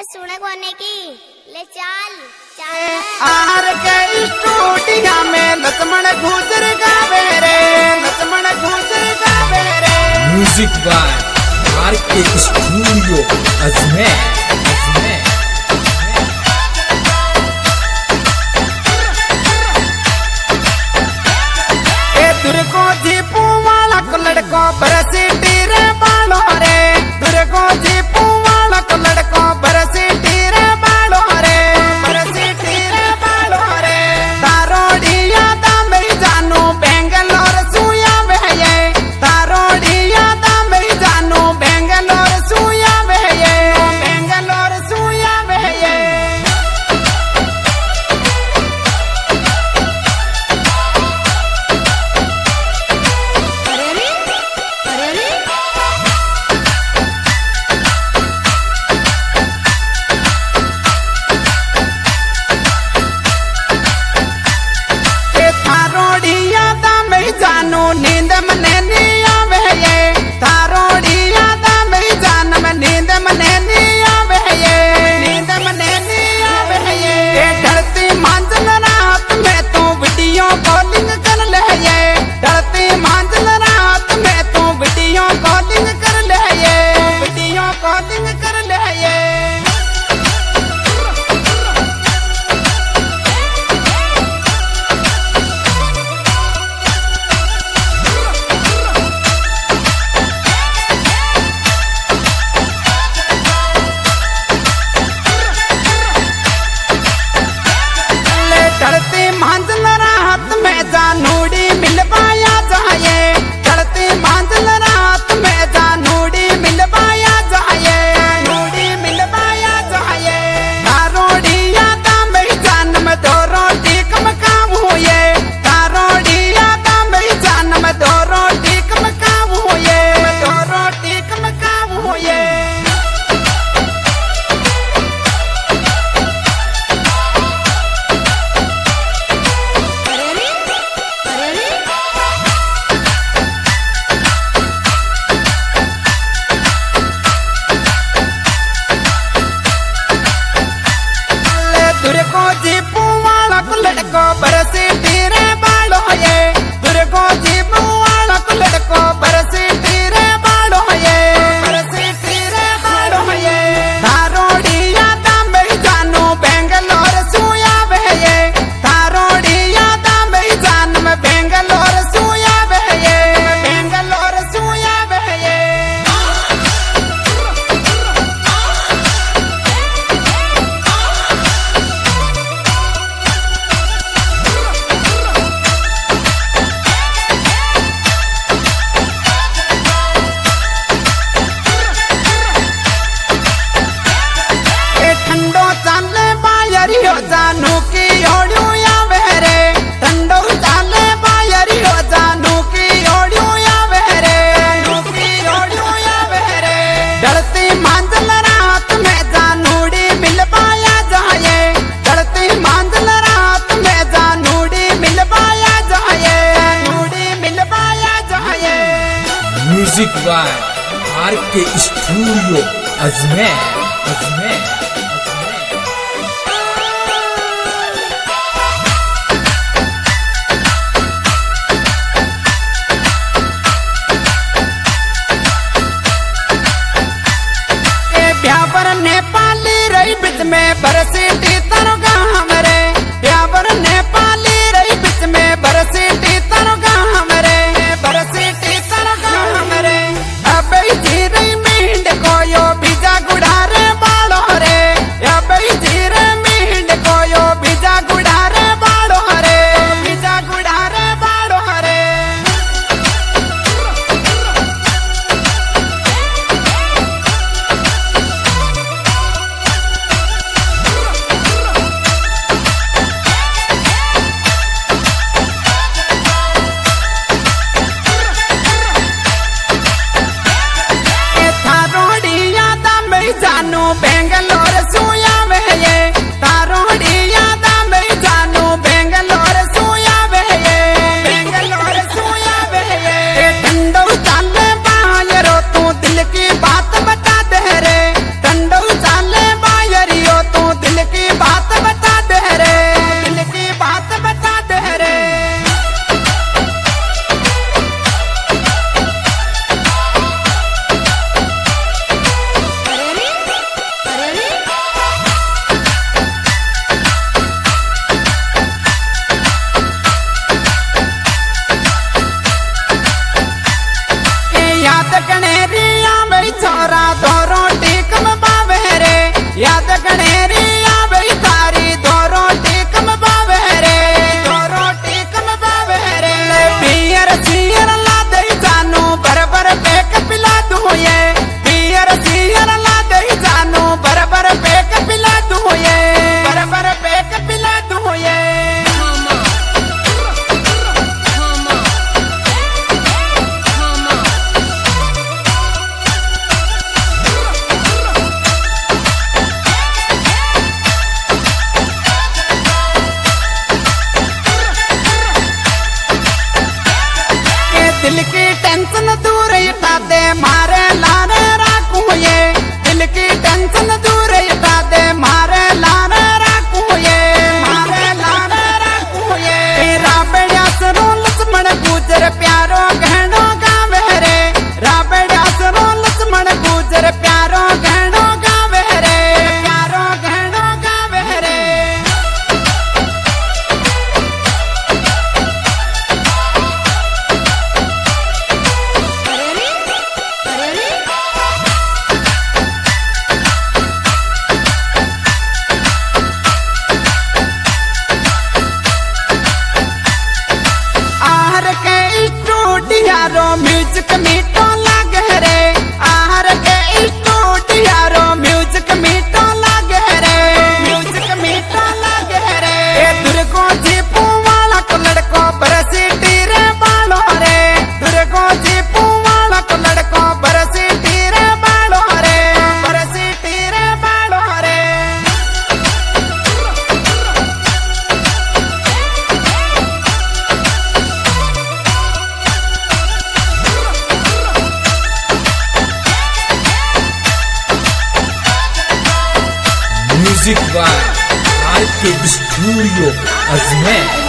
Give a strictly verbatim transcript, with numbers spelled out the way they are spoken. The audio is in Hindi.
सुने कोने की ले चाल चाल आर के स्टूडियो में लक्ष्मण गुजर गावे रे लक्ष्मण गुजर गावे रे। Music by R K studio Ajmer Ajmer. ए दुर्गो जी पुवाला को लड़को बरसीटी रे बालो रे दुर्गो जी पुवाला को लड़को बरसीटी रे बालो रे बरसीटी रे बालो रे। तारोड़िया दा मेरी जानू बेंगलोर सुया वे ये तारोड़िया दा मेरी जानू बेंगलोर सुया वे ये बेंगलोर सुया वे ये। जानू नींद मने नहीं आवे ये तारोड़िया दा मेरी जान में नींद मने नहीं आवे ये नींद मने नहीं आवे ये। धरती मांझल रात में तू वीडियो कॉलिंग कर ले ये धरती मांझल रात में तू वीडियो कॉलिंग कर ले ये वीडियो कॉलिंग कर ले ये। धरती मांझल रात में जानूड़ी मिल पाया जाए धरती मांझल रात में जानूड़ी मिल पाया जाए नूड़ी मिल पाया जाए। तारोड़िया दा मेरी जान में दो रोटी कम काम हुए तारोड़िया दा मेरी जान में दो रोटी कम काम हुए दो रोटी कम काम हुए। दुर्गो जी पुवाला को लड़को बरसीटी रे बालो ये दुर्गो जी पुवाला को लड़को बरसीटी रे बालो ये बरसीटी रे बालो ये। तारोड़िया दा मेरी जानू बेंगलोर सुया वे ये तारोड़िया दा मेरी जान में बेंगलोर सुया वे ये बेंगलोर सुया वे ये। ठंडो चाले बायरी हो जानू की ओड़ू या वेरे ठंडो चाले बायरी हो जानू की ओड़ू या वेरे जानू की ओड़ू या वेरे। धरती मांझल रात में जानूड़ी मिल पाया जाए धरती मांझल रात में जानूड़ी मिल पाया जाए जानूड़ी मिल पाया जाए। Music by R K studio Ajmer Ajmer. Beawar नेपाली रही बीच में बरसीटी तरोगा हमरे ब्यावर नेपाली रही बीच में बरसीटी तरोगा हमरे बरसीटी तरोगा हमरे। अब जी रही मींड को यो बीजा गुड़ारे बाड़ो रे अब जी रही मींड को यो बीजा गुड़ारे बाड़ो रे बीजा गुड़ारे बाड़ो रे। तारोड़िया दा मेरी जानू बेंगलोर सुया वे ये तारोड़िया दा मेरी जानू बेंगलोर सुया वे ये बेंगलोर सुया वे ये। ठंडो चाले बायरो तू दिल की बात बता दे रे ठंडो चाले बायर music by R K studio Ajmer.